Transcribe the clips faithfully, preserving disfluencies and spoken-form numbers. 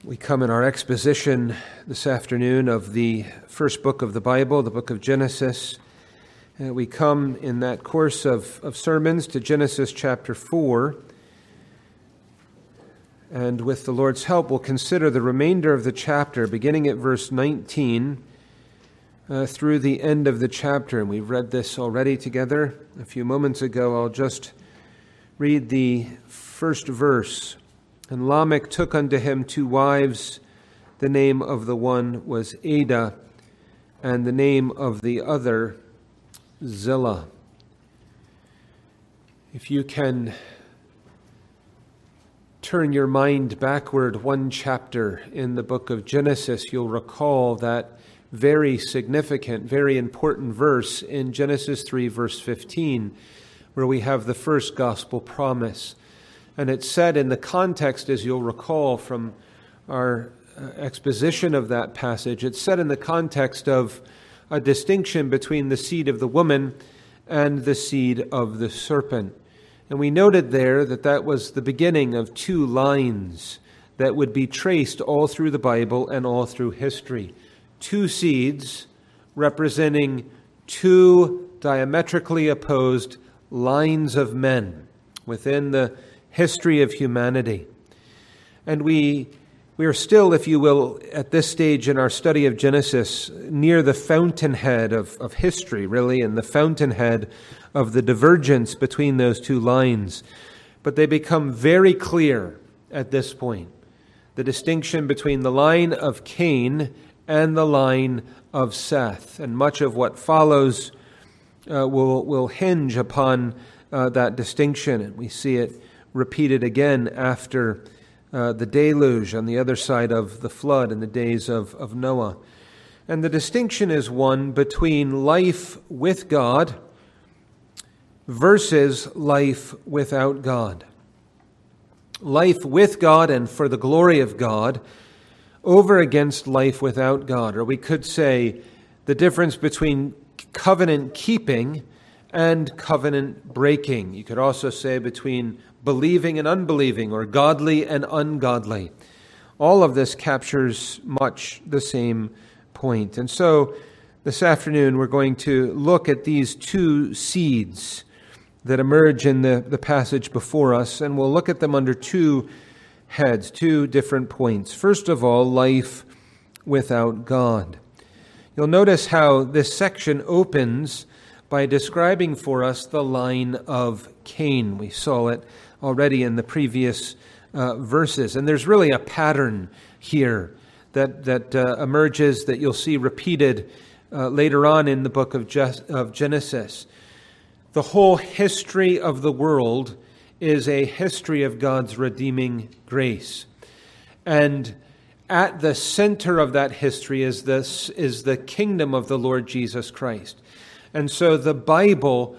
We come in our exposition this afternoon of the first book of the Bible, the book of Genesis. Uh, we come in that course of, of sermons to Genesis chapter four. And with the Lord's help, we'll consider the remainder of the chapter, beginning at verse nineteen uh, through the end of the chapter. And we've read this already together a few moments ago. I'll just read the first verse. And Lamech took unto him two wives. The name of the one was Adah, and the name of the other Zillah. If you can turn your mind backward one chapter in the book of Genesis, you'll recall that very significant, very important verse in Genesis three, verse fifteen, where we have the first gospel promise. And it's said in the context, as you'll recall from our exposition of that passage, it's said in the context of a distinction between the seed of the woman and the seed of the serpent. And we noted there that that was the beginning of two lines that would be traced all through the Bible and all through history. Two seeds representing two diametrically opposed lines of men within the history of humanity. And we we are still, if you will, at this stage in our study of Genesis, near the fountainhead of, of history, really, and the fountainhead of the divergence between those two lines. But they become very clear at this point. The distinction between the line of Cain and the line of Seth. And much of what follows uh, will, will hinge upon uh, that distinction. And we see it repeated again after uh, the deluge on the other side of the flood in the days of, of Noah. And the distinction is one between life with God versus life without God. Life with God and for the glory of God over against life without God. Or we could say the difference between covenant keeping and covenant breaking. You could also say between believing and unbelieving, or godly and ungodly. All of this captures much the same point. And so this afternoon we're going to look at these two seeds that emerge in the, the passage before us, and we'll look at them under two heads, two different points. First of all, life without God. You'll notice how this section opens by describing for us the line of Cain. We saw it already in the previous uh, verses. And there's really a pattern here that, that uh, emerges that you'll see repeated uh, later on in the book of, Je- of Genesis. The whole history of the world is a history of God's redeeming grace. And at the center of that history is this is the kingdom of the Lord Jesus Christ. And so the Bible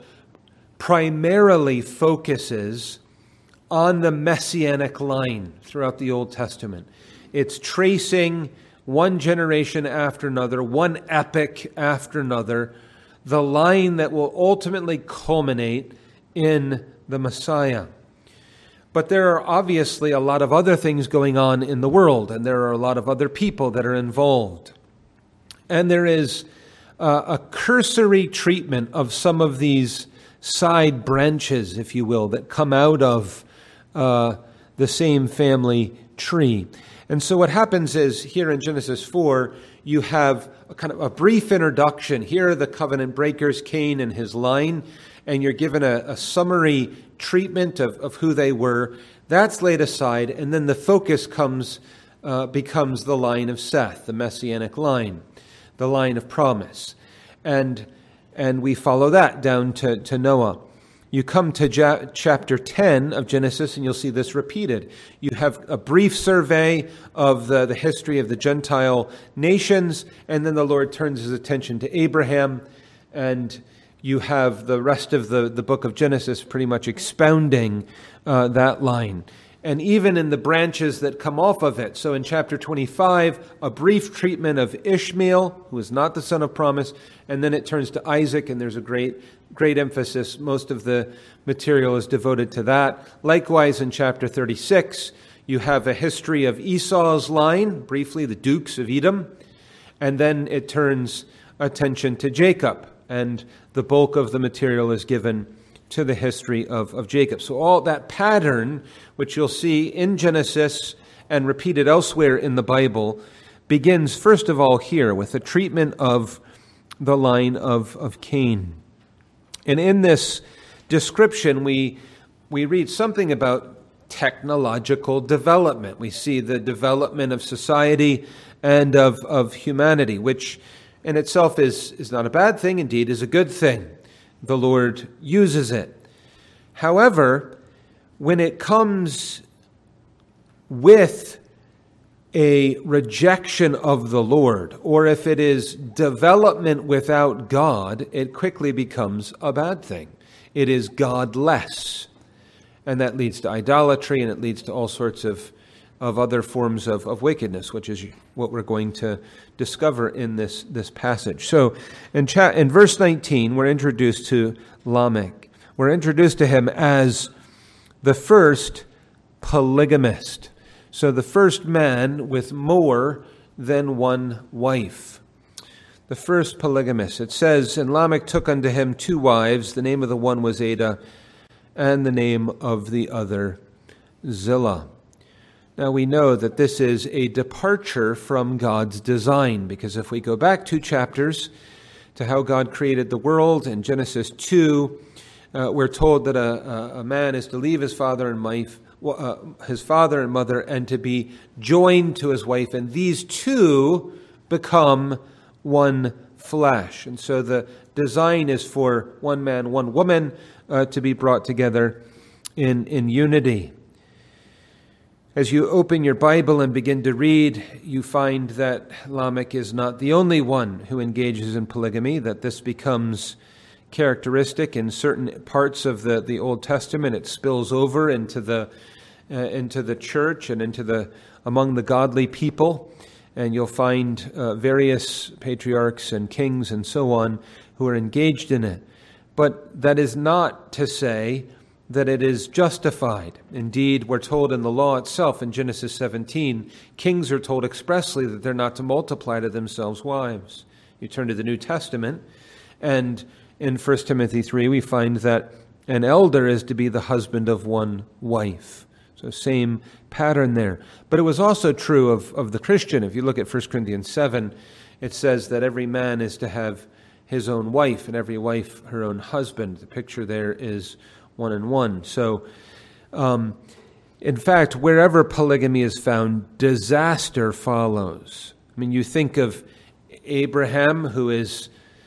primarily focuses on the messianic line throughout the Old Testament. It's tracing one generation after another, one epic after another, the line that will ultimately culminate in the Messiah. But there are obviously a lot of other things going on in the world, and there are a lot of other people that are involved. And there is uh, a cursory treatment of some of these side branches, if you will, that come out of uh, the same family tree. And so what happens is, here in Genesis four, you have a kind of a brief introduction. Here are the covenant breakers, Cain and his line, and you're given a, a summary treatment of, of who they were. That's laid aside, and then the focus comes uh, becomes the line of Seth, the messianic line, the line of promise. And and we follow that down to, to Noah. You come to ja- chapter ten of Genesis, and you'll see this repeated. You have a brief survey of the, the history of the Gentile nations, and then the Lord turns his attention to Abraham, and you have the rest of the, the book of Genesis pretty much expounding uh, that line. And even in the branches that come off of it. So in chapter twenty-five, a brief treatment of Ishmael, who is not the son of promise, and then it turns to Isaac, and there's a great, great emphasis. Most of the material is devoted to that. Likewise, in chapter thirty-six, You have a history of Esau's line, briefly the dukes of Edom, and then it turns attention to Jacob, and the bulk of the material is given to the history of, of Jacob. So all that pattern, which you'll see in Genesis and repeated elsewhere in the Bible, begins first of all here with the treatment of the line of, of Cain. And in this description, we we read something about technological development. We see the development of society and of, of humanity, which in itself is, is not a bad thing, indeed is a good thing. The Lord uses it. However, when it comes with a rejection of the Lord, or if it is development without God, it quickly becomes a bad thing. It is godless. And that leads to idolatry, and it leads to all sorts of, of other forms of, of wickedness, which is what we're going to discover in this, this passage. So in, cha- in verse nineteen, we're introduced to Lamech. We're introduced to him as the first polygamist. So the first man with more than one wife. The first polygamist. It says, and Lamech took unto him two wives. The name of the one was Adah, and the name of the other Zillah. Now we know that this is a departure from God's design, because if we go back two chapters to how God created the world in Genesis two, uh, we're told that a, a, a man is to leave his father and wife, uh, his father and mother, and to be joined to his wife, and these two become one flesh. And so the design is for one man, one woman, uh, to be brought together in, in unity. As you open your Bible and begin to read, you find that Lamech is not the only one who engages in polygamy, that this becomes characteristic in certain parts of the, the Old Testament. It spills over into the uh, into the church and into the among the godly people, and you'll find uh, various patriarchs and kings and so on who are engaged in it. But that is not to say that it is justified. Indeed, we're told in the law itself in Genesis seventeen, kings are told expressly that they're not to multiply to themselves wives. You turn to the New Testament, and in First Timothy three, we find that an elder is to be the husband of one wife. So same pattern there. But it was also true of, of the Christian. If you look at First Corinthians seven, it says that every man is to have his own wife, and every wife her own husband. The picture there is one and one. So, um, in fact, wherever polygamy is found, disaster follows. I mean, you think of Abraham, who is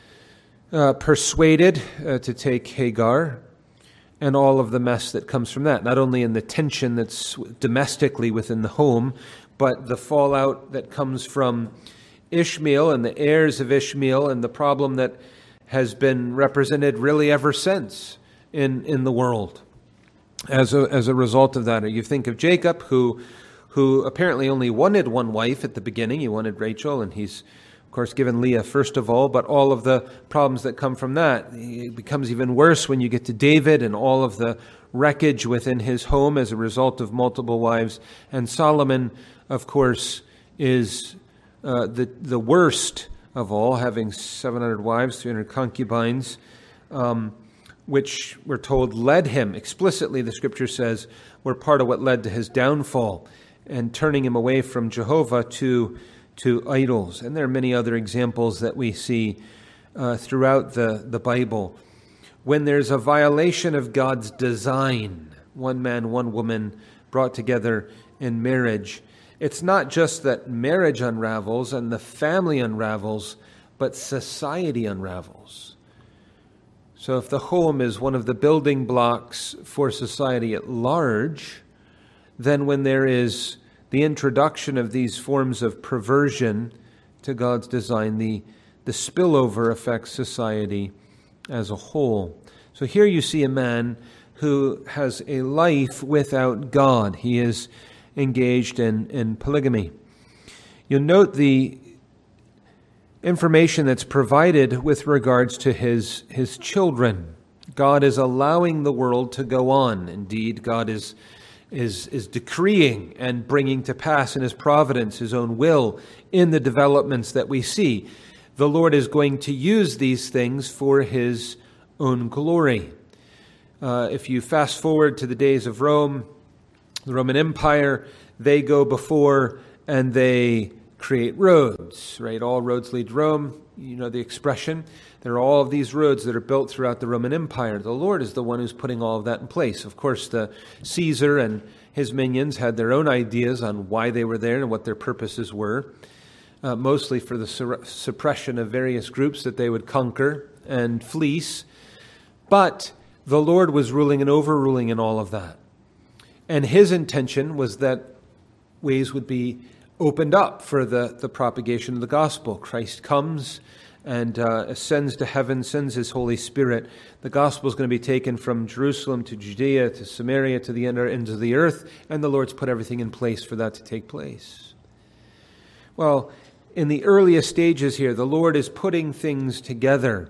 uh, persuaded uh, to take Hagar, and all of the mess that comes from that, not only in the tension that's domestically within the home, but the fallout that comes from Ishmael and the heirs of Ishmael, and the problem that has been represented really ever since in, in the world as a, as a result of that. Or you think of Jacob, who who apparently only wanted one wife at the beginning. He wanted Rachel, and he's, of course, given Leah first of all, but all of the problems that come from that. It becomes even worse when you get to David and all of the wreckage within his home as a result of multiple wives. And Solomon, of course, is uh, the, the worst of all, having seven hundred wives, three hundred concubines, um, which we're told led him, explicitly the Scripture says, were part of what led to his downfall and turning him away from Jehovah to to idols. And there are many other examples that we see uh, throughout the, the Bible. When there's a violation of God's design, one man, one woman brought together in marriage, it's not just that marriage unravels and the family unravels, but society unravels. So if the home is one of the building blocks for society at large, then when there is the introduction of these forms of perversion to God's design, the, the spillover affects society as a whole. So here you see a man who has a life without God. He is engaged in, in polygamy. You'll note the information that's provided with regards to his, his children. God is allowing the world to go on. Indeed, God is is, is decreeing and bringing to pass in his providence, his own will, in the developments that we see. The Lord is going to use these things for his own glory. Uh, if you fast forward to the days of Rome, the Roman Empire, they go before and they create roads, right? All roads lead to Rome. You know the expression. There are all of these roads that are built throughout the Roman Empire. The Lord is the one who's putting all of that in place. Of course, the Caesar and his minions had their own ideas on why they were there and what their purposes were, uh, mostly for the sur- suppression of various groups that they would conquer and fleece. But the Lord was ruling and overruling in all of that. And his intention was that ways would be opened up for the, the propagation of the gospel. Christ comes and uh, ascends to heaven, sends his Holy Spirit. The gospel is going to be taken from Jerusalem to Judea to Samaria to the ends of the earth, and the Lord's put everything in place for that to take place. Well, in the earliest stages here, the Lord is putting things together,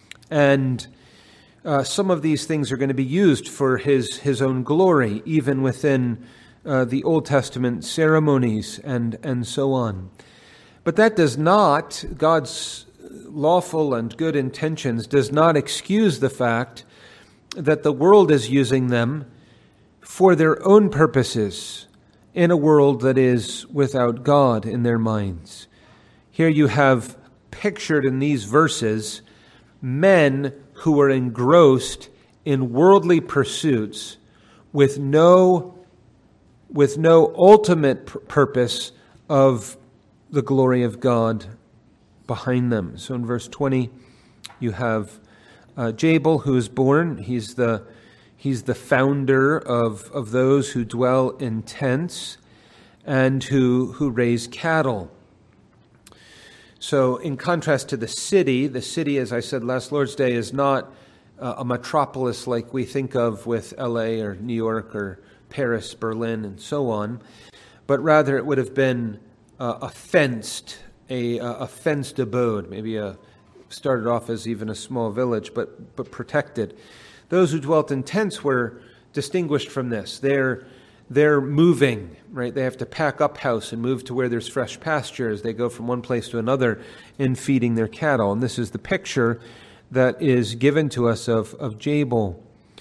and uh, some of these things are going to be used for his, his own glory, even within Uh, the Old Testament ceremonies and, and so on. But that does not, God's lawful and good intentions does not excuse the fact that the world is using them for their own purposes in a world that is without God in their minds. Here you have pictured in these verses men who are engrossed in worldly pursuits with no with no ultimate p- purpose of the glory of God behind them. So in verse twenty, you have uh, Jabal, who is born. He's the he's the founder of, of those who dwell in tents and who who raise cattle. So in contrast to the city, the city, as I said last Lord's Day, is not uh, a metropolis like we think of with L A or New York or Paris, Berlin, and so on, but rather it would have been uh, a fenced, a, a fenced abode, maybe a started off as even a small village, but but protected. Those who dwelt in tents were distinguished from this. They're they're moving, right? They have to pack up house and move to where there's fresh pasture as they go from one place to another in feeding their cattle. And this is the picture that is given to us of of Jabal.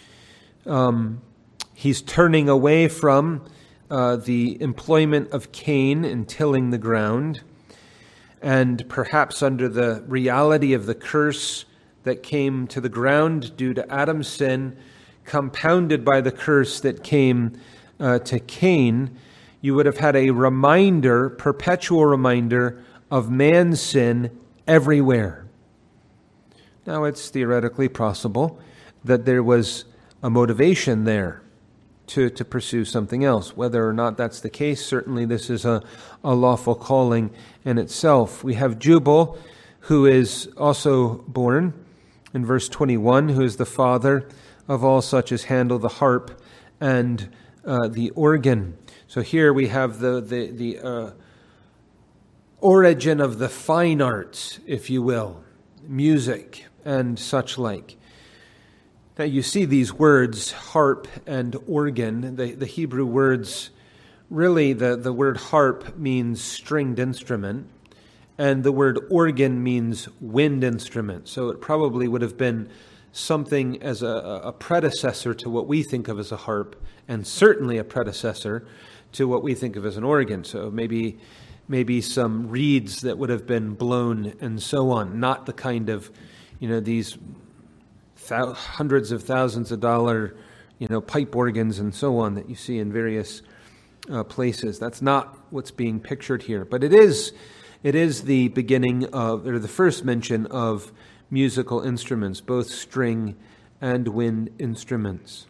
Um. He's turning away from uh, the employment of Cain in tilling the ground, and perhaps under the reality of the curse that came to the ground due to Adam's sin, compounded by the curse that came uh, to Cain, you would have had a reminder, perpetual reminder of man's sin everywhere. Now, it's theoretically possible that there was a motivation there to, to pursue something else. Whether or not that's the case, certainly this is a, a lawful calling in itself. We have Jubal, who is also born in verse twenty-one, who is the father of all such as handle the harp and uh, the organ. So here we have the, the, the uh, origin of the fine arts, if you will, music and such like. Now you see these words, harp and organ, the, the Hebrew words, really the, the word harp means stringed instrument, and the word organ means wind instrument. So it probably would have been something as a, a predecessor to what we think of as a harp, and certainly a predecessor to what we think of as an organ. So maybe maybe some reeds that would have been blown and so on, not the kind of, you know, these Thou- hundreds of thousands of dollar, you know, pipe organs and so on that you see in various uh, places. That's not what's being pictured here, but it is, it is the beginning of, or the first mention of musical instruments, both string and wind instruments.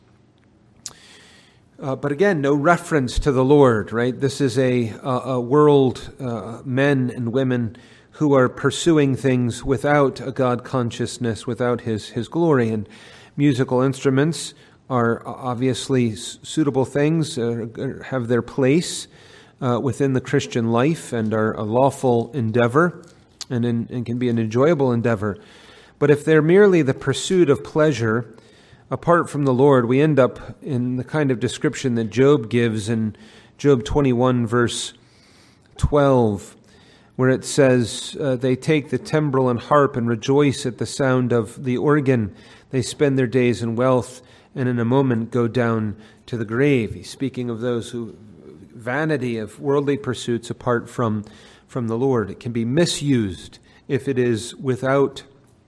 Uh, but again, no reference to the Lord, right? This is a, a, a world, uh, men and women who are pursuing things without a God consciousness, without his, his glory. And musical instruments are obviously suitable things, uh, have their place uh, within the Christian life and are a lawful endeavor and, in, and can be an enjoyable endeavor. But if they're merely the pursuit of pleasure apart from the Lord, we end up in the kind of description that Job gives in Job twenty-one, verse twelve, where it says, uh, they take the timbrel and harp and rejoice at the sound of the organ. They spend their days in wealth and in a moment go down to the grave. He's speaking of those who, vanity of worldly pursuits apart from, from the Lord. It can be misused if it is without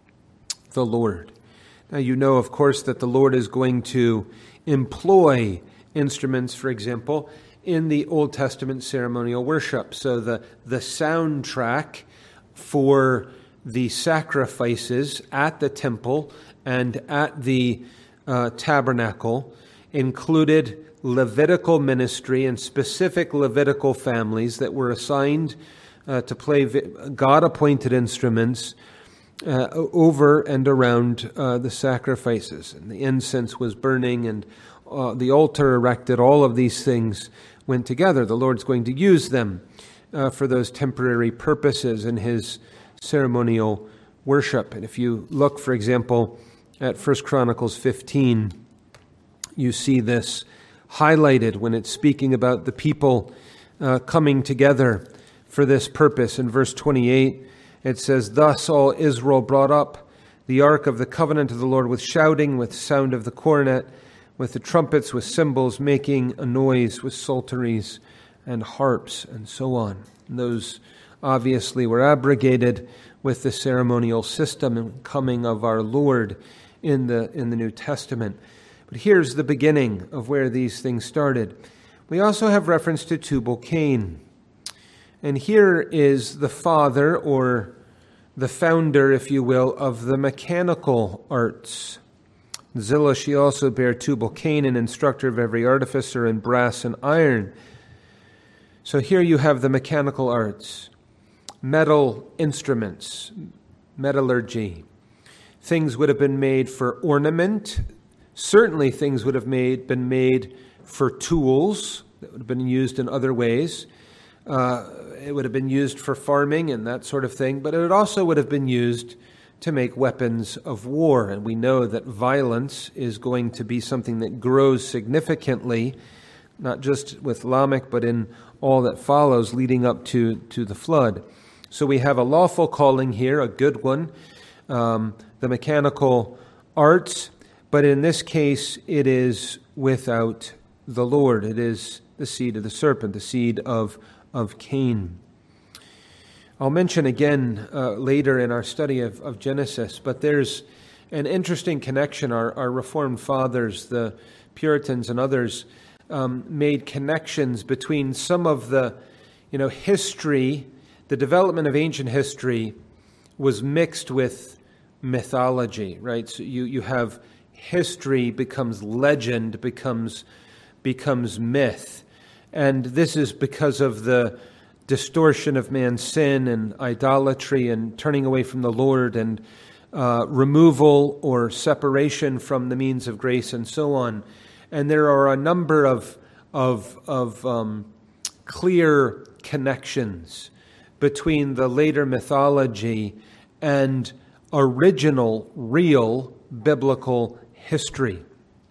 the Lord. Now, you know, of course, that the Lord is going to employ instruments, for example, in the Old Testament ceremonial worship. So the, the soundtrack for the sacrifices at the temple and at the uh, tabernacle included Levitical ministry and specific Levitical families that were assigned uh, to play God-appointed instruments uh, over and around uh, the sacrifices. And the incense was burning and uh, the altar erected. All of these things went together. The Lord's going to use them uh, for those temporary purposes in his ceremonial worship. And if you look, for example, at First Chronicles fifteen, you see this highlighted when it's speaking about the people uh, coming together for this purpose. In verse twenty-eight, it says, "Thus all Israel brought up the ark of the covenant of the Lord with shouting, with sound of the cornet, with the trumpets, with cymbals, making a noise, with psalteries and harps," and so on. And those obviously were abrogated with the ceremonial system and coming of our Lord in the in the New Testament. But here's the beginning of where these things started. We also have reference to Tubal-Cain. And here is the father, or the founder, if you will, of the mechanical arts. Zillah, she also bare Tubal-Cain, an instructor of every artificer in brass and iron. So here you have the mechanical arts, metal instruments, metallurgy. Things would have been made for ornament. Certainly things would have made been made for tools that would have been used in other ways. Uh, it would have been used for farming and that sort of thing, but it also would have been used to make weapons of war. And we know that violence is going to be something that grows significantly, not just with Lamech, but in all that follows leading up to, to the flood. So we have a lawful calling here, a good one, um, the mechanical arts, but in this case it is without the Lord. It is the seed of the serpent, the seed of, of Cain. I'll mention again uh, later in our study of, of Genesis, but there's an interesting connection. Our, our Reformed fathers, the Puritans and others, um, made connections between some of the, you know, history, the development of ancient history was mixed with mythology, right? So you, you have history becomes legend, becomes becomes myth. And this is because of the distortion of man's sin and idolatry and turning away from the Lord and uh, removal or separation from the means of grace and so on. And there are a number of of, of um, clear connections between the later mythology and original, real biblical history.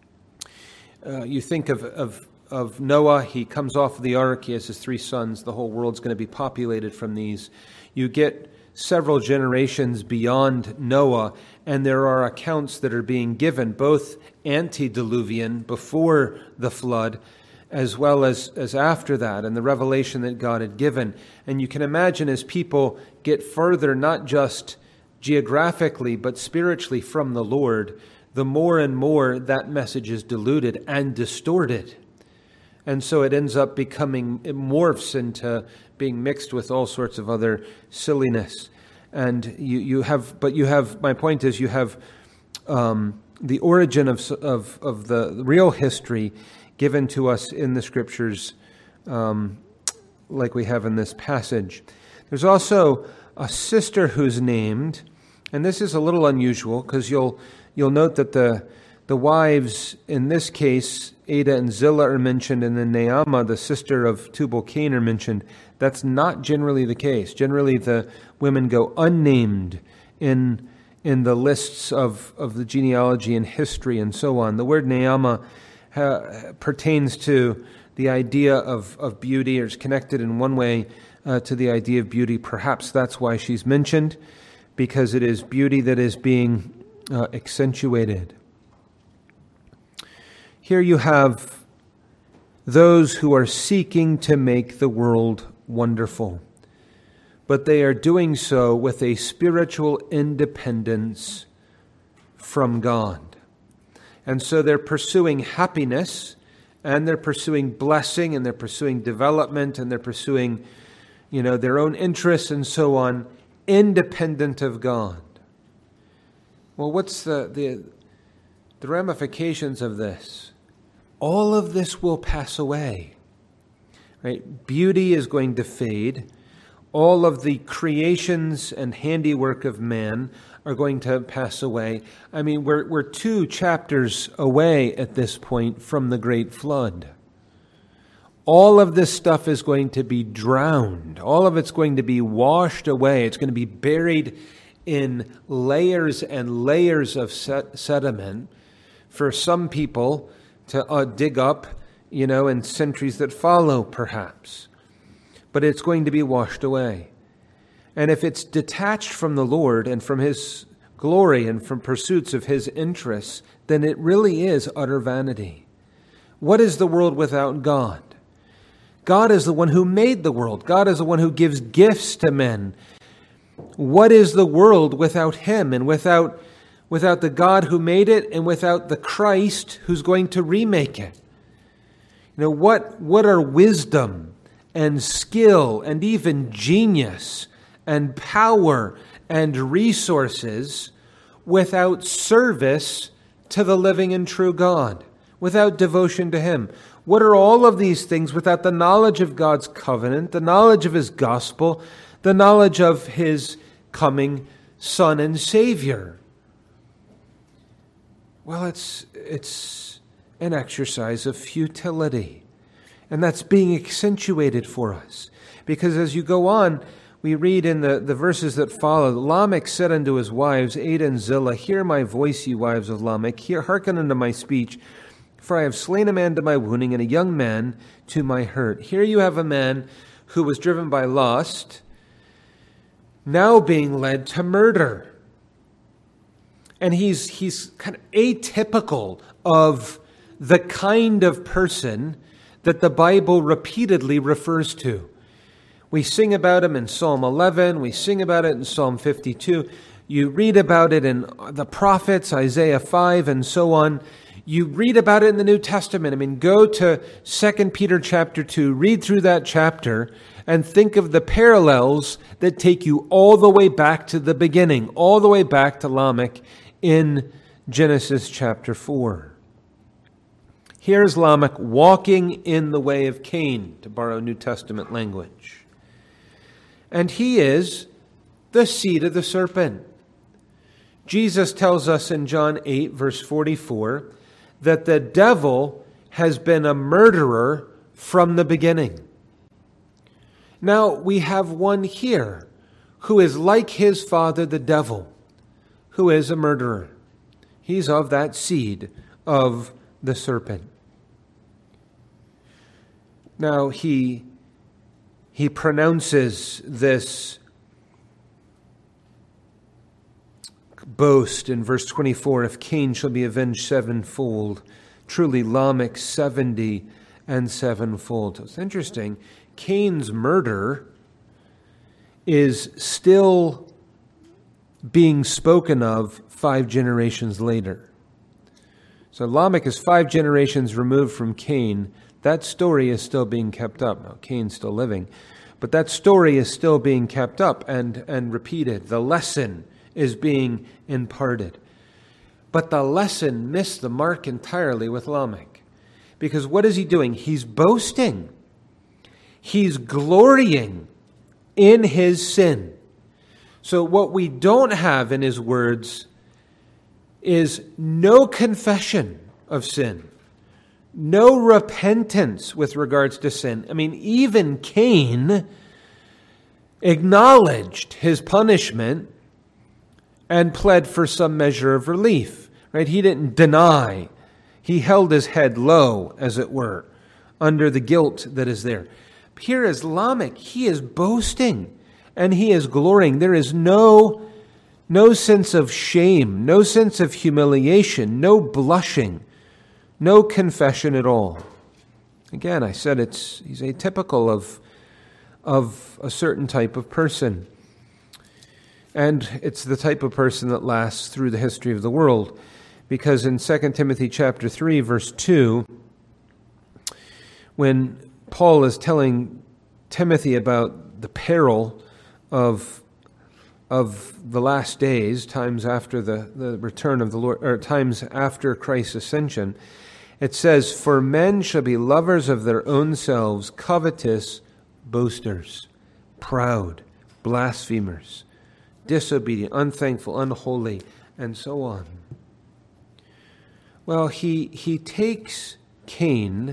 Uh, you think of, of of Noah, he comes off the ark, he has his three sons, the whole world's going to be populated from these. You get several generations beyond Noah, and there are accounts that are being given, both antediluvian, before the flood, as well as, as after that, and the revelation that God had given. And you can imagine as people get further, not just geographically, but spiritually from the Lord, the more and more that message is diluted and distorted. And so it ends up becoming, it morphs into being mixed with all sorts of other silliness. And you, you have, but you have, my point is you have um, the origin of, of, of the real history given to us in the Scriptures, um, like we have in this passage. There's also a sister who's named, and this is a little unusual because you'll you'll note that the the wives in this case, Ada and Zillah, are mentioned, and then Naamah, the sister of Tubal-Cain, are mentioned. That's not generally the case. Generally, the women go unnamed in in the lists of, of the genealogy and history and so on. The word Naamah uh, pertains to the idea of, of beauty, or is connected in one way uh, to the idea of beauty. Perhaps that's why she's mentioned, because it is beauty that is being uh, accentuated. Here you have those who are seeking to make the world wonderful, but they are doing so with a spiritual independence from God. And so they're pursuing happiness, and they're pursuing blessing, and they're pursuing development, and they're pursuing, you know, their own interests and so on, independent of God. Well, what's the, the, the ramifications of this? All of this will pass away. Right? Beauty is going to fade. All of the creations and handiwork of man are going to pass away. I mean, we're we're two chapters away at this point from the great flood. All of this stuff is going to be drowned. All of it's going to be washed away. It's going to be buried in layers and layers of sediment for some people to uh, dig up, you know, in centuries that follow, perhaps. But it's going to be washed away. And if it's detached from the Lord and from His glory and from pursuits of His interests, then it really is utter vanity. What is the world without God? God is the one who made the world. God is the one who gives gifts to men. What is the world without Him and without, without the God who made it and without the Christ who's going to remake it? You know, what, what are wisdom and skill and even genius and power and resources without service to the living and true God, without devotion to Him? What are all of these things without the knowledge of God's covenant, the knowledge of His gospel, the knowledge of His coming Son and Savior? Well, it's it's an exercise of futility. And that's being accentuated for us. Because as you go on, we read in the, the verses that follow, Lamech said unto his wives, Ada and Zillah, hear my voice, ye wives of Lamech, hear, hearken unto my speech, for I have slain a man to my wounding, and a young man to my hurt. Here you have a man who was driven by lust, now being led to murder. And he's he's kind of atypical of the kind of person that the Bible repeatedly refers to. We sing about him in Psalm eleven. We sing about it in Psalm fifty-two. You read about it in the prophets, Isaiah five, and so on. You read about it in the New Testament. I mean, go to Second Peter chapter two, read through that chapter, and think of the parallels that take you all the way back to the beginning, all the way back to Lamech in Genesis chapter four. Here's Lamech walking in the way of Cain, to borrow New Testament language. And he is the seed of the serpent. Jesus tells us in John eight, verse forty-four, that the devil has been a murderer from the beginning. Now we have one here who is like his father, the devil, who is a murderer. He's of that seed of the serpent. Now he he pronounces this boast in verse twenty-four, if Cain shall be avenged sevenfold, truly Lamech seventy and sevenfold. So it's interesting. Cain's murder is still being spoken of five generations later. So Lamech is five generations removed from Cain. That story is still being kept up. Now, Cain's still living, but that story is still being kept up and, and repeated. The lesson is being imparted. But the lesson missed the mark entirely with Lamech. Because what is he doing? He's boasting. He's glorying in his sin. So what we don't have in his words is no confession of sin. No repentance with regards to sin. I mean, even Cain acknowledged his punishment and pled for some measure of relief, right? He didn't deny. He held his head low, as it were, under the guilt that is there. Here is Lamech. He is boasting and he is glorying. There is no, no sense of shame, no sense of humiliation, no blushing, no confession at all. Again, I said it's he's atypical of, of a certain type of person. And it's the type of person that lasts through the history of the world. Because in Second Timothy chapter three, verse two, when Paul is telling Timothy about the peril of, of the last days, times after the, the return of the Lord, or times after Christ's ascension, it says, "For men shall be lovers of their own selves, covetous, boasters, proud, blasphemers, disobedient, unthankful, unholy," and so on. Well, he he takes Cain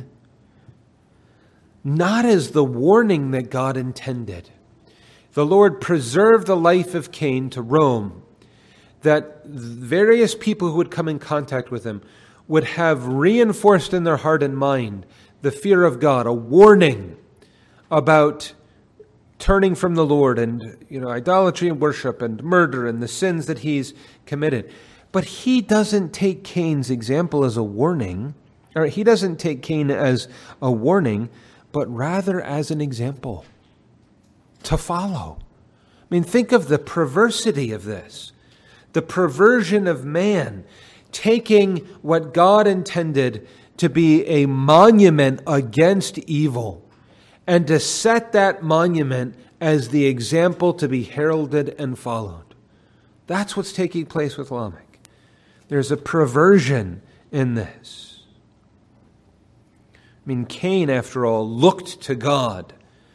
not as the warning that God intended. The Lord preserved the life of Cain to Rome, that various people who would come in contact with him would have reinforced in their heart and mind the fear of God, a warning about turning from the Lord and, you know, idolatry and worship and murder and the sins that he's committed. But he doesn't take Cain's example as a warning, or he doesn't take Cain as a warning, but rather as an example to follow. I mean, think of the perversity of this, the perversion of man, taking what God intended to be a monument against evil and to set that monument as the example to be heralded and followed. That's what's taking place with Lamech. There's a perversion in this. I mean, Cain, after all, looked to God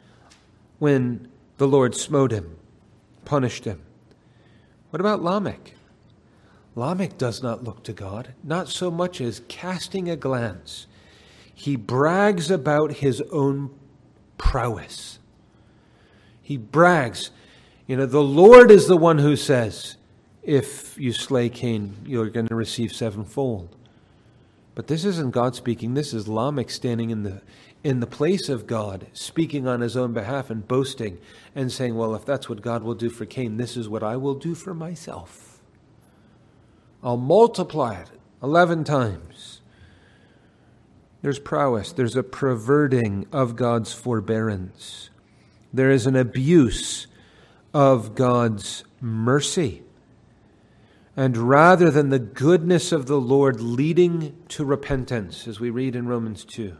when the Lord smote him, punished him. What about Lamech? Lamech does not look to God, not so much as casting a glance. He brags about his own prowess. He brags. You know, the Lord is the one who says, if you slay Cain, you're going to receive sevenfold. But this isn't God speaking. This is Lamech standing in the in the place of God, speaking on his own behalf and boasting and saying, well, if that's what God will do for Cain, this is what I will do for myself. I'll multiply it eleven times. There's prowess. There's a perverting of God's forbearance. There is an abuse of God's mercy. And rather than the goodness of the Lord leading to repentance, as we read in Romans two,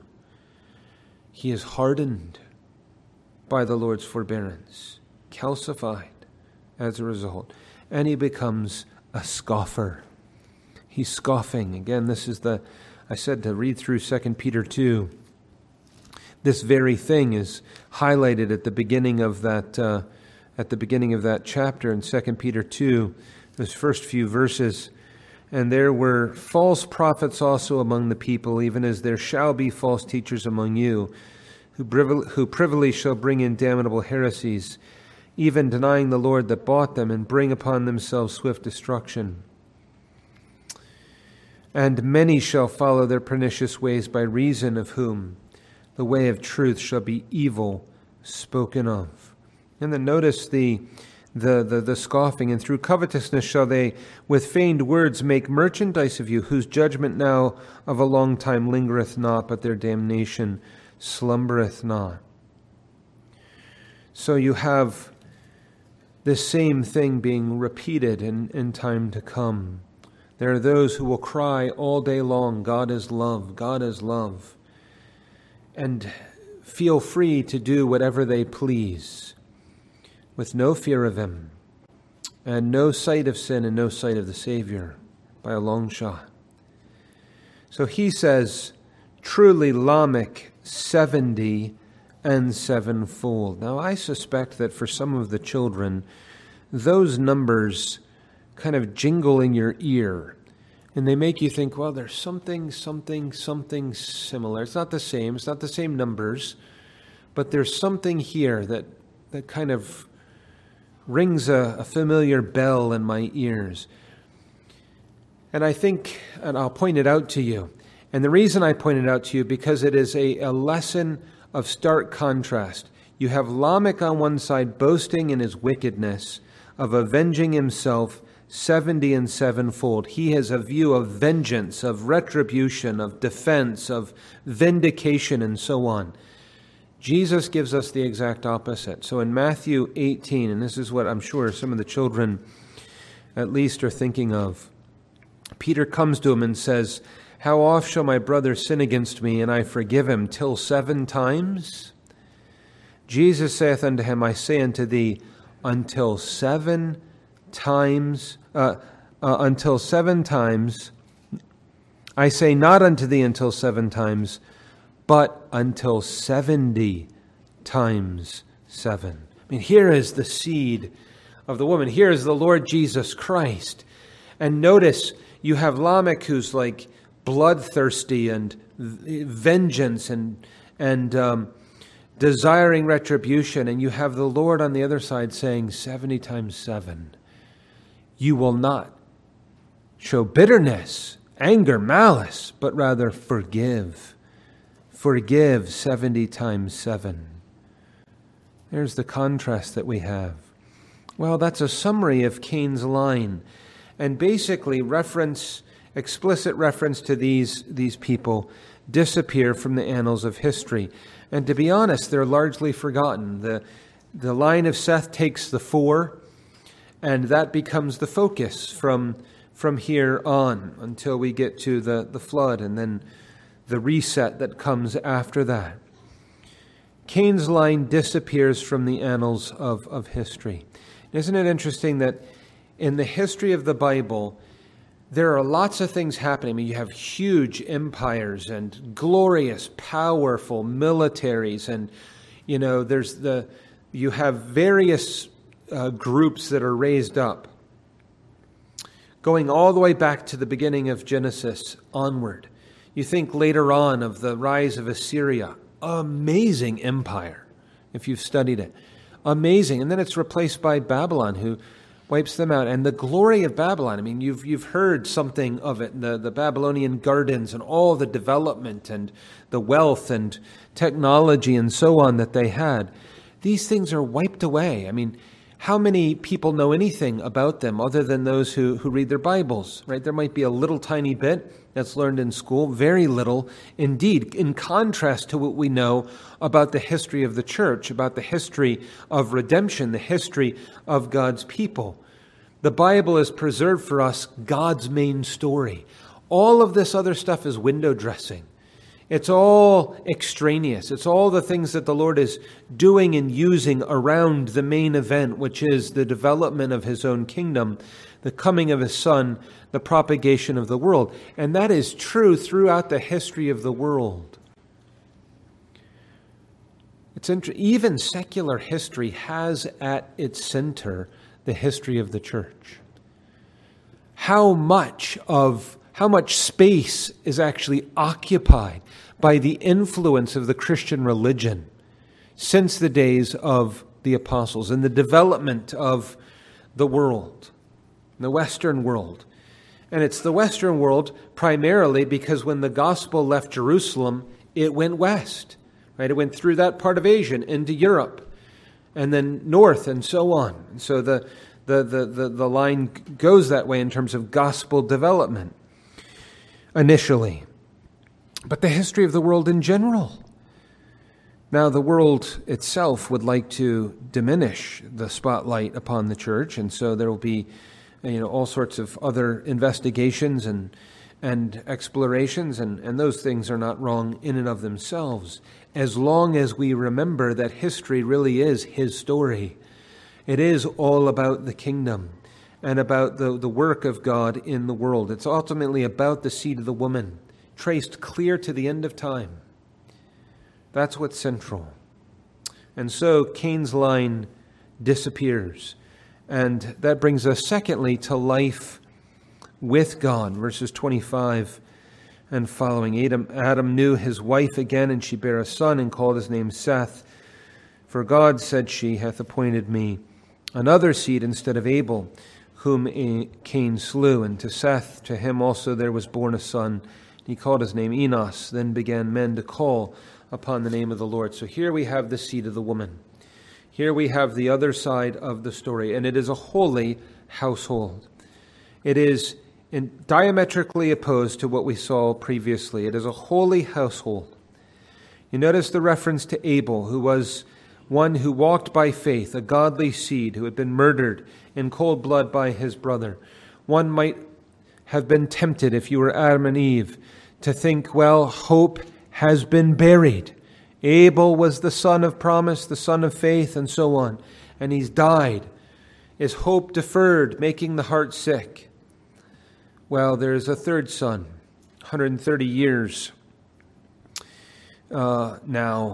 he is hardened by the Lord's forbearance, calcified as a result, and he becomes a scoffer. He's scoffing. Again, this is the, I said to read through Second Peter two. This very thing is highlighted at the beginning of that, uh, at the beginning of that chapter in Second Peter two. Those first few verses. And there were false prophets also among the people, even as there shall be false teachers among you, who, privily, who privily shall bring in damnable heresies, even denying the Lord that bought them, and bring upon themselves swift destruction. And many shall follow their pernicious ways, by reason of whom the way of truth shall be evil spoken of. And then notice the The, the, the scoffing, and through covetousness shall they with feigned words make merchandise of you, whose judgment now of a long time lingereth not, but their damnation slumbereth not. So you have this same thing being repeated in, in time to come. There are those who will cry all day long, God is love, God is love, and feel free to do whatever they please, with no fear of him, and no sight of sin and no sight of the Savior by a long shot. So he says, truly Lamech seventy and sevenfold. Now I suspect that for some of the children, those numbers kind of jingle in your ear, and they make you think, well, there's something, something, something similar. It's not the same, it's not the same numbers, but there's something here that, that kind of rings a, a familiar bell in my ears. And I think, and I'll point it out to you, and the reason I point it out to you, because it is a, a lesson of stark contrast. You have Lamech on one side boasting in his wickedness of avenging himself seventy and sevenfold. He has a view of vengeance, of retribution, of defense, of vindication, and so on. Jesus gives us the exact opposite. So in Matthew eighteen, and this is what I'm sure some of the children at least are thinking of, Peter comes to him and says, "How oft shall my brother sin against me, and I forgive him? Till seven times? Jesus saith unto him, I say unto thee, until seven times, uh, uh, until seven times, I say not unto thee until seven times, but until seventy times seven." I mean, here is the seed of the woman. Here is the Lord Jesus Christ. And notice, you have Lamech, who's like bloodthirsty and vengeance and and um, desiring retribution, and you have the Lord on the other side saying seventy times seven. You will not show bitterness, anger, malice, but rather forgive. Forgive seventy times seven. There's the contrast that we have. Well, that's a summary of Cain's line, and basically reference, explicit reference to these, these people disappear from the annals of history. And to be honest, they're largely forgotten. The, the line of Seth takes the fore, and that becomes the focus from, from here on until we get to the, the flood and then the reset that comes after that. Cain's line disappears from the annals of, of history. Isn't it interesting that in the history of the Bible, there are lots of things happening. I mean, you have huge empires and glorious, powerful militaries, and you know, there's the you have various uh, groups that are raised up, going all the way back to the beginning of Genesis onward. You think later on of the rise of Assyria, amazing empire, if you've studied it, amazing, and then it's replaced by Babylon, who wipes them out. And the glory of Babylon, I mean, you've you've heard something of it, the, the Babylonian gardens and all the development and the wealth and technology and so on that they had. These things are wiped away. I mean, how many people know anything about them other than those who, who read their Bibles, right? There might be a little tiny bit that's learned in school, very little indeed, in contrast to what we know about the history of the church, about the history of redemption, the history of God's people. The Bible is preserved for us God's main story. All of this other stuff is window dressing. It's all extraneous. It's all the things that the Lord is doing and using around the main event, which is the development of His own kingdom, the coming of His Son, the propagation of the world. And that is true throughout the history of the world. It's inter- even secular history has at its center the history of the church. How much of how much space is actually occupied by the influence of the Christian religion since the days of the apostles and the development of the world, the Western world. And it's the Western world primarily because when the gospel left Jerusalem, it went west, right? It went through that part of Asia into Europe and then north and so on. And so the, the, the, the, the line goes that way in terms of gospel development initially. But the history of the world in general. Now, the world itself would like to diminish the spotlight upon the church, and so there will be, you know, all sorts of other investigations and and explorations, and, and those things are not wrong in and of themselves, as long as we remember that history really is His story. It is all about the kingdom and about the, the work of God in the world. It's ultimately about the seed of the woman, traced clear to the end of time. That's what's central. And so Cain's line disappears. And that brings us, secondly, to life with God. Verses twenty-five and following. Adam, Adam knew his wife again, and she bare a son, and called his name Seth. For God, said she, hath appointed me another seed instead of Abel, whom Cain slew. And to Seth, to him also there was born a son. He called his name Enos. Then began men to call upon the name of the Lord. So here we have the seed of the woman. Here we have the other side of the story, and it is a holy household. It is in diametrically opposed to what we saw previously. It is a holy household. You notice the reference to Abel, who was one who walked by faith, a godly seed, who had been murdered in cold blood by his brother. One might have been tempted, if you were Adam and Eve, to think, well, hope has been buried. Abel was the son of promise, the son of faith, and so on. And he's died. Is hope deferred, making the heart sick? Well, there's a third son, one hundred thirty years uh, now.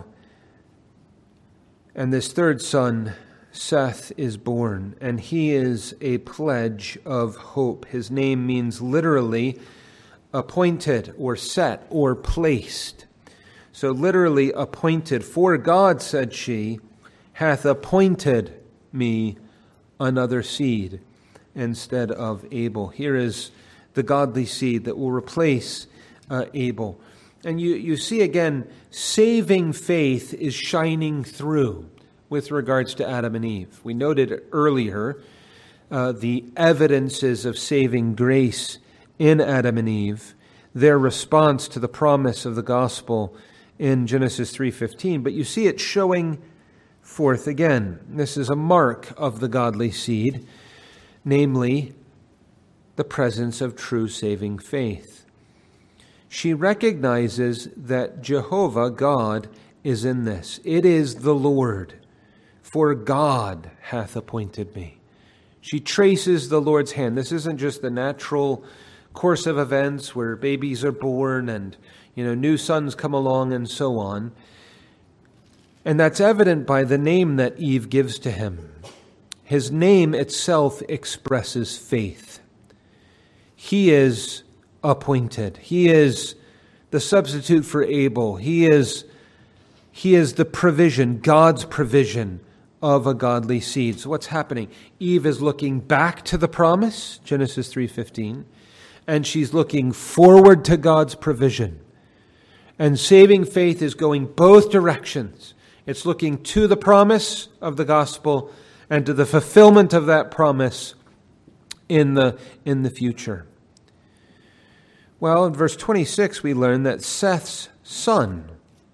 And this third son, Seth, is born, and he is a pledge of hope. His name means literally appointed or set or placed. So literally appointed. For God, said she, hath appointed me another seed instead of Abel. Here is the godly seed that will replace uh, Abel. And you, you see again, saving faith is shining through with regards to Adam and Eve. We noted earlier uh, the evidences of saving grace in Adam and Eve, their response to the promise of the gospel in Genesis three fifteen, but you see it showing forth again. This is a mark of the godly seed, namely the presence of true saving faith. She recognizes that Jehovah, God, is in this. It is the Lord, for God hath appointed me. She traces the Lord's hand. This isn't just the natural course of events where babies are born and You know, new sons come along and so on. And that's evident by the name that Eve gives to him. His name itself expresses faith. He is appointed. He is the substitute for Abel. He is, he is the provision, God's provision of a godly seed. So what's happening? Eve is looking back to the promise, Genesis three fifteen, and she's looking forward to God's provision. And saving faith is going both directions. It's looking to the promise of the gospel and to the fulfillment of that promise in the, in the future. Well, in verse twenty-six, we learn that Seth's son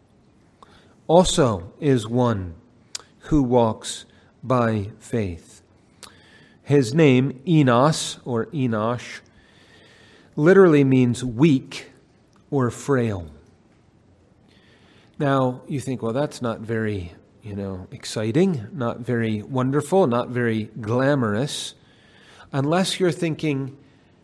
also is one who walks by faith. His name, Enos, or Enosh, literally means weak or frail. Now, you think, well, that's not very, you know, exciting, not very wonderful, not very glamorous, unless you're thinking,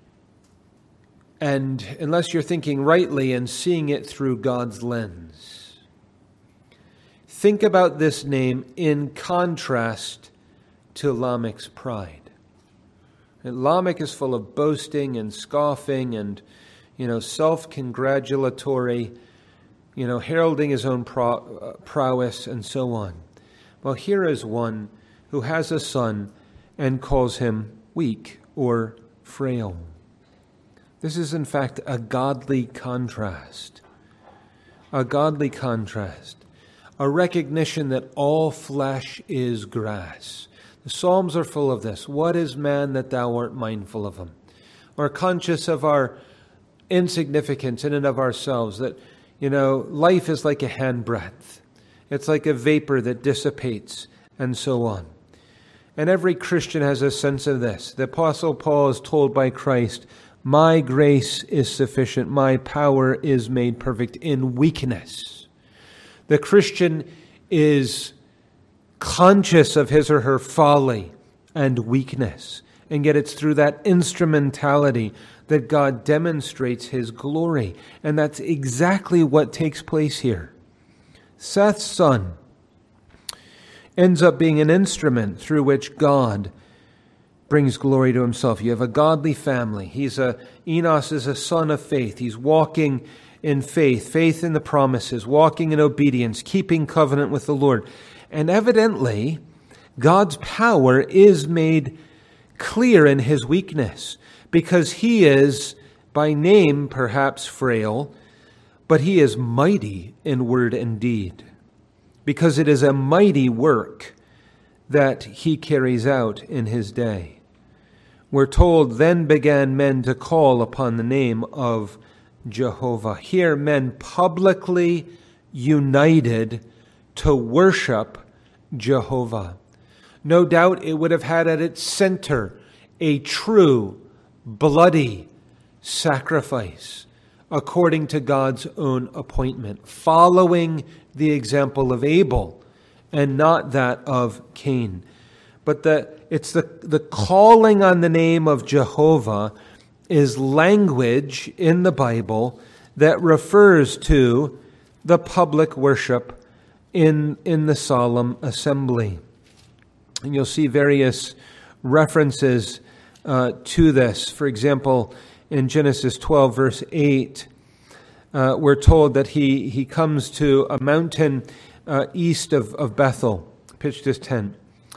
and unless you're thinking rightly and seeing it through God's lens. Think about this name in contrast to Lamech's pride. And Lamech is full of boasting and scoffing and, you know, self-congratulatory, you know, heralding his own pro- uh, prowess and so on. Well, here is one who has a son and calls him weak or frail. This is, in fact, a godly contrast. A godly contrast. A recognition that all flesh is grass. The Psalms are full of this. What is man that thou art mindful of him? We're conscious of our insignificance in and of ourselves, that You know, life is like a handbreadth. It's like a vapor that dissipates, and so on. And every Christian has a sense of this. The Apostle Paul is told by Christ, my grace is sufficient, my power is made perfect in weakness. The Christian is conscious of his or her folly and weakness. And yet it's through that instrumentality that God demonstrates his glory. And that's exactly what takes place here. Seth's son ends up being an instrument through which God brings glory to himself. You have a godly family. He's a Enos is a son of faith. He's walking in faith, faith in the promises, walking in obedience, keeping covenant with the Lord. And evidently, God's power is made clear in his weakness, because he is by name perhaps frail, but he is mighty in word and deed, because it is a mighty work that he carries out in his day. We're told, then began men to call upon the name of Jehovah. Here men publicly united to worship Jehovah. No doubt it would have had at its center a true, bloody sacrifice according to God's own appointment, following the example of Abel and not that of Cain. But the, it's the, the calling on the name of Jehovah is language in the Bible that refers to the public worship in, in the solemn assembly. And you'll see various references uh, to this. For example, in Genesis twelve, verse eight, uh, we're told that he, he comes to a mountain uh, east of, of Bethel, pitched his tent.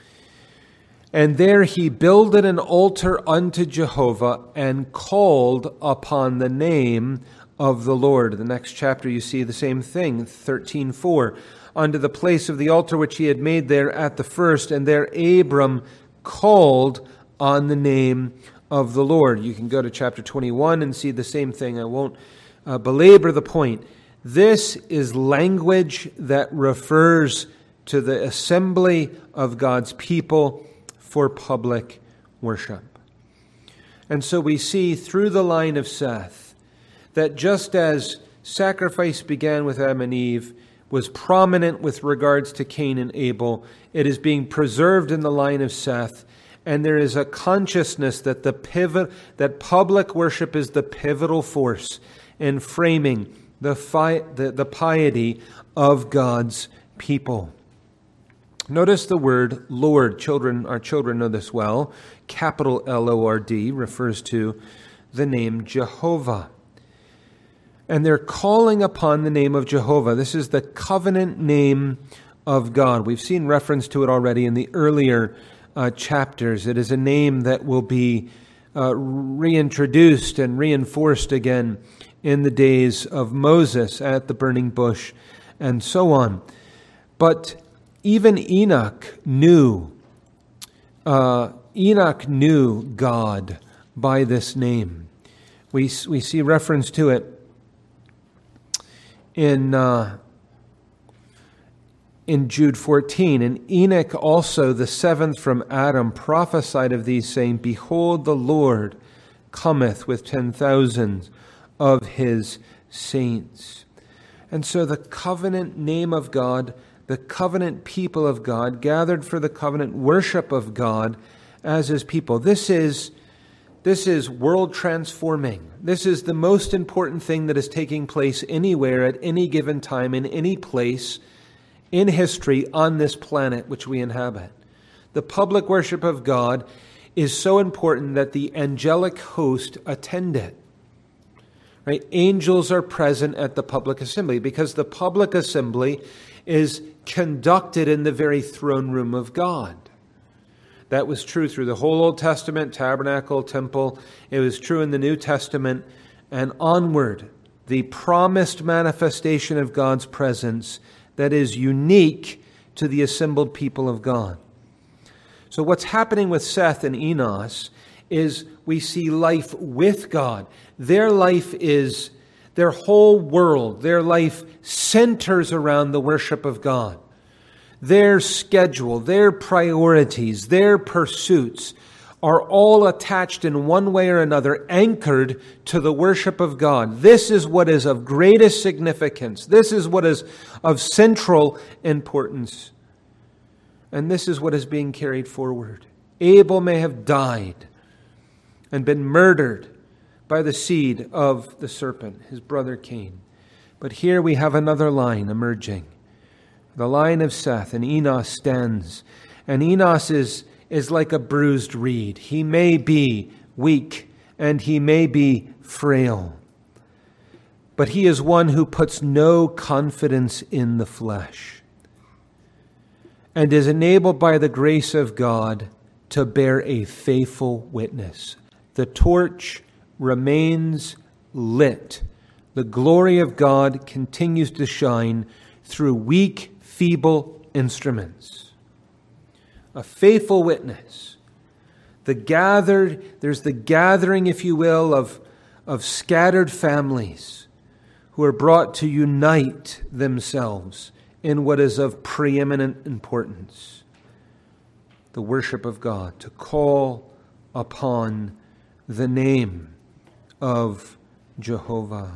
And there he builded an altar unto Jehovah and called upon the name of the Lord. The next chapter you see the same thing, thirteen four. Unto the place of the altar which he had made there at the first, and there Abram called on the name of the Lord. You can go to chapter twenty-one and see the same thing. I won't uh, belabor the point. This is language that refers to the assembly of God's people for public worship. And so we see through the line of Seth that just as sacrifice began with Adam and Eve, was prominent with regards to Cain and Abel, it is being preserved in the line of Seth, and there is a consciousness that the pivot, that public worship is the pivotal force in framing the, fi, the, the piety of God's people. Notice the word Lord. Children, our children know this well. Capital L O R D refers to the name Jehovah. And they're calling upon the name of Jehovah. This is the covenant name of God. We've seen reference to it already in the earlier uh, chapters. It is a name that will be uh, reintroduced and reinforced again in the days of Moses at the burning bush and so on. But even Enoch knew, uh, Enoch knew God by this name. We, we see reference to it in uh, in Jude fourteen. And Enoch also, the seventh from Adam, prophesied of these, saying, Behold, the Lord cometh with ten thousands of his saints. And so the covenant name of God, the covenant people of God, gathered for the covenant worship of God as his people. This is This is world transforming. This is the most important thing that is taking place anywhere at any given time in any place in history on this planet which we inhabit. The public worship of God is so important that the angelic host attend it. Right? Angels are present at the public assembly because the public assembly is conducted in the very throne room of God. That was true through the whole Old Testament, tabernacle, temple. It was true in the New Testament and onward. The promised manifestation of God's presence that is unique to the assembled people of God. So what's happening with Seth and Enos is we see life with God. Their life is, their whole world, their life centers around the worship of God. Their schedule, their priorities, their pursuits are all attached in one way or another, anchored to the worship of God. This is what is of greatest significance. This is what is of central importance. And this is what is being carried forward. Abel may have died and been murdered by the seed of the serpent, his brother Cain. But here we have another line emerging. The line of Seth, and Enos stands. And Enos is, is like a bruised reed. He may be weak and he may be frail. But he is one who puts no confidence in the flesh. and is enabled by the grace of God to bear a faithful witness. The torch remains lit. The glory of God continues to shine through weak, feeble instruments. A faithful witness. The gathered, there's the gathering, if you will, of, of scattered families who are brought to unite themselves in what is of preeminent importance. The worship of God, to call upon the name of Jehovah.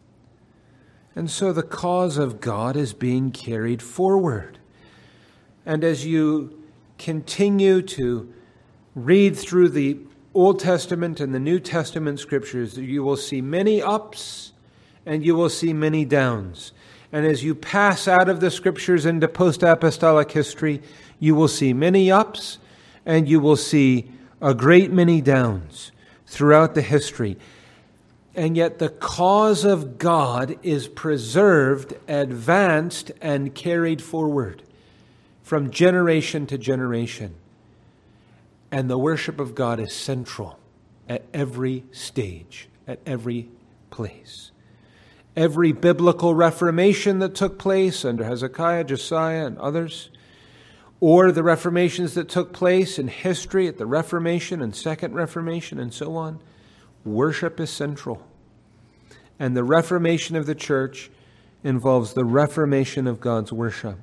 And so the cause of God is being carried forward. And as you continue to read through the Old Testament and the New Testament scriptures, you will see many ups and you will see many downs. And as you pass out of the scriptures into post-apostolic history, you will see many ups and you will see a great many downs throughout the history. And yet the cause of God is preserved, advanced, and carried forward from generation to generation. And the worship of God is central at every stage, at every place. Every biblical reformation that took place under Hezekiah, Josiah, and others, or the reformations that took place in history at the Reformation and Second Reformation and so on, worship is central. And the reformation of the church involves the reformation of God's worship.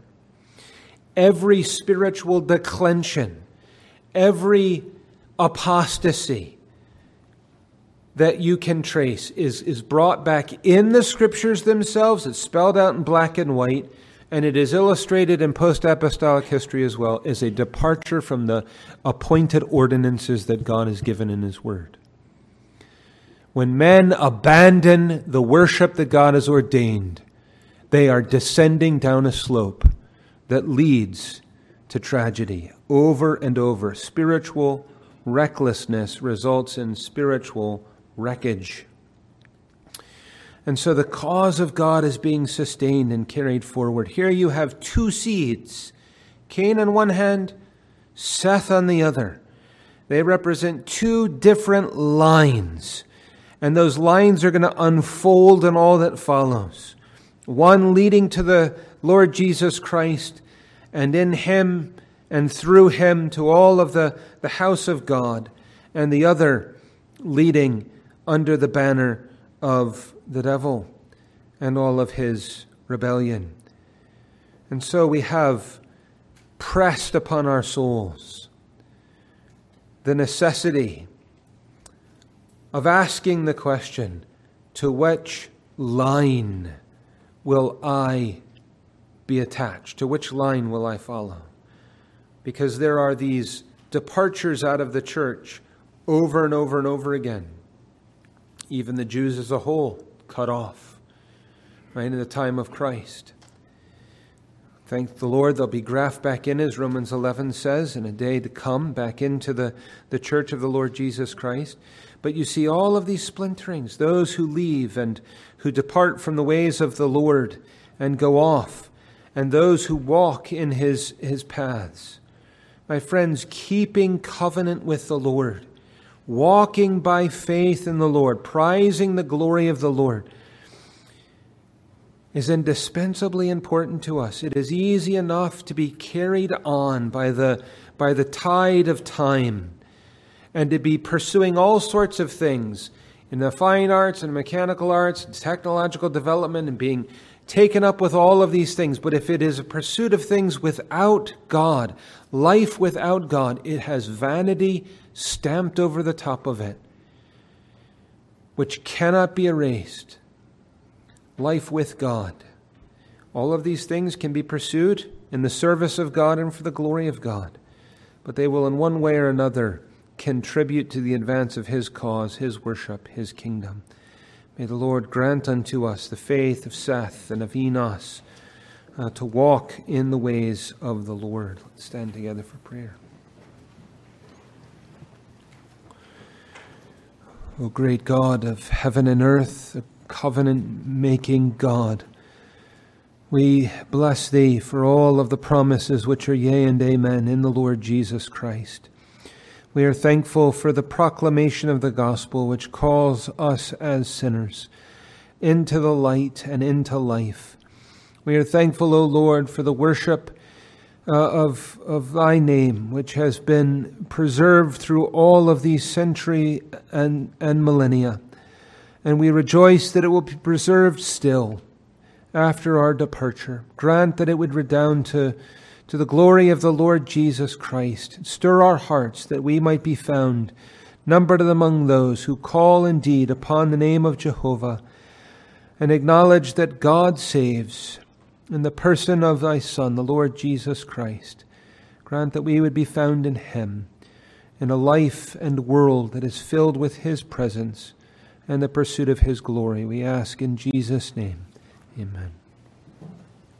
Every spiritual declension, every apostasy that you can trace is, is brought back in the scriptures themselves. It's spelled out in black and white, and it is illustrated in post-apostolic history as well as a departure from the appointed ordinances that God has given in His Word. When men abandon the worship that God has ordained, they are descending down a slope that leads to tragedy. Over and over, spiritual recklessness results in spiritual wreckage. And so the cause of God is being sustained and carried forward. Here you have two seeds, Cain on one hand, Seth on the other. They represent two different lines. And those lines are going to unfold in all that follows. One leading to the Lord Jesus Christ, and in Him and through Him to all of the, the house of God, and the other leading under the banner of the devil and all of his rebellion. And so we have pressed upon our souls the necessity of asking the question, to which line will I be attached? To which line will I follow? Because there are these departures out of the church over and over and over again. Even the Jews as a whole cut off, right, in the time of Christ. Thank the Lord, they'll be grafted back in, as Romans eleven says, in a day to come, back into the, the church of the Lord Jesus Christ. But you see all of these splinterings, those who leave and who depart from the ways of the Lord and go off, and those who walk in His, His paths. My friends, keeping covenant with the Lord, walking by faith in the Lord, prizing the glory of the Lord, is indispensably important to us. It is easy enough to be carried on by the, by the tide of time and to be pursuing all sorts of things in the fine arts and mechanical arts and technological development and being taken up with all of these things. But if it is a pursuit of things without God, life without God, it has vanity stamped over the top of it, which cannot be erased. Life with God. All of these things can be pursued in the service of God and for the glory of God, but they will in one way or another contribute to the advance of His cause, His worship, His kingdom. May the Lord grant unto us the faith of Seth and of Enos uh, to walk in the ways of the Lord. Let's stand together for prayer. O great God of heaven and earth, the covenant-making God, We bless thee for all of the promises which are yea and amen in the Lord Jesus Christ. We are thankful for the proclamation of the gospel which calls us as sinners into the light and into life. We are thankful, O Lord, for the worship uh, of, of thy name, which has been preserved through all of these century and, and millennia. And we rejoice that it will be preserved still after our departure. Grant that it would redound to, to the glory of the Lord Jesus Christ. Stir our hearts that we might be found numbered among those who call indeed upon the name of Jehovah and acknowledge that God saves in the person of thy Son, the Lord Jesus Christ. Grant that we would be found in him, in a life and world that is filled with his presence and the pursuit of his glory. We ask in Jesus' name. Amen.